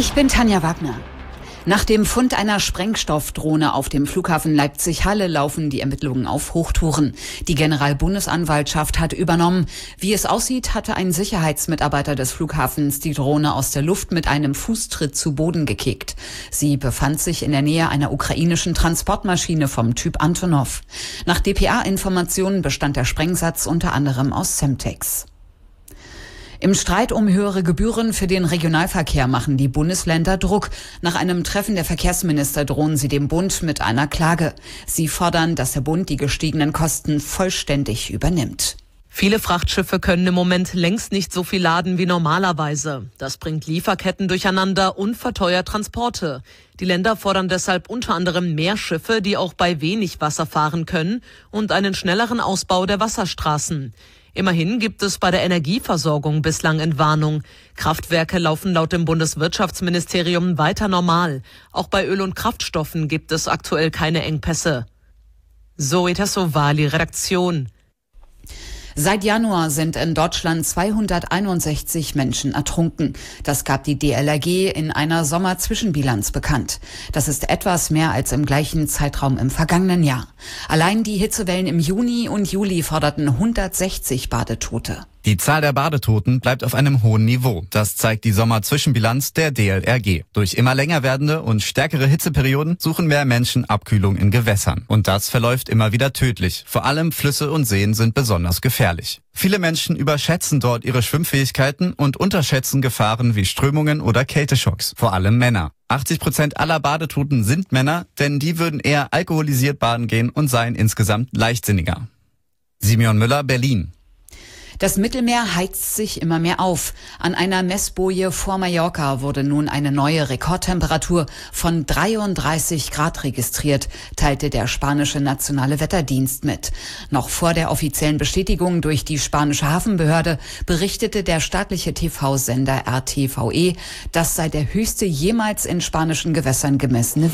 Ich bin Tanja Wagner. Nach dem Fund einer Sprengstoffdrohne auf dem Flughafen Leipzig-Halle laufen die Ermittlungen auf Hochtouren. Die Generalbundesanwaltschaft hat übernommen. Wie es aussieht, hatte ein Sicherheitsmitarbeiter des Flughafens die Drohne aus der Luft mit einem Fußtritt zu Boden gekickt. Sie befand sich in der Nähe einer ukrainischen Transportmaschine vom Typ Antonov. Nach dpa-Informationen bestand der Sprengsatz unter anderem aus Semtex. Im Streit um höhere Gebühren für den Regionalverkehr machen die Bundesländer Druck. Nach einem Treffen der Verkehrsminister drohen sie dem Bund mit einer Klage. Sie fordern, dass der Bund die gestiegenen Kosten vollständig übernimmt. Viele Frachtschiffe können im Moment längst nicht so viel laden wie normalerweise. Das bringt Lieferketten durcheinander und verteuert Transporte. Die Länder fordern deshalb unter anderem mehr Schiffe, die auch bei wenig Wasser fahren können, und einen schnelleren Ausbau der Wasserstraßen. Immerhin gibt es bei der Energieversorgung bislang Entwarnung. Kraftwerke laufen laut dem Bundeswirtschaftsministerium weiter normal. Auch bei Öl und Kraftstoffen gibt es aktuell keine Engpässe. Zoe Tassovali, Redaktion. Seit Januar sind in Deutschland 261 Menschen ertrunken. Das gab die DLRG in einer Sommerzwischenbilanz bekannt. Das ist etwas mehr als im gleichen Zeitraum im vergangenen Jahr. Allein die Hitzewellen im Juni und Juli forderten 160 Badetote. Die Zahl der Badetoten bleibt auf einem hohen Niveau. Das zeigt die Sommerzwischenbilanz der DLRG. Durch immer länger werdende und stärkere Hitzeperioden suchen mehr Menschen Abkühlung in Gewässern. Und das verläuft immer wieder tödlich. Vor allem Flüsse und Seen sind besonders gefährlich. Viele Menschen überschätzen dort ihre Schwimmfähigkeiten und unterschätzen Gefahren wie Strömungen oder Kälteschocks. Vor allem Männer. 80% aller Badetoten sind Männer, denn die würden eher alkoholisiert baden gehen und seien insgesamt leichtsinniger. Simeon Müller, Berlin. Das Mittelmeer heizt sich immer mehr auf. An einer Messboje vor Mallorca wurde nun eine neue Rekordtemperatur von 33 Grad registriert, teilte der spanische Nationale Wetterdienst mit. Noch vor der offiziellen Bestätigung durch die spanische Hafenbehörde berichtete der staatliche TV-Sender RTVE, das sei der höchste jemals in spanischen Gewässern gemessene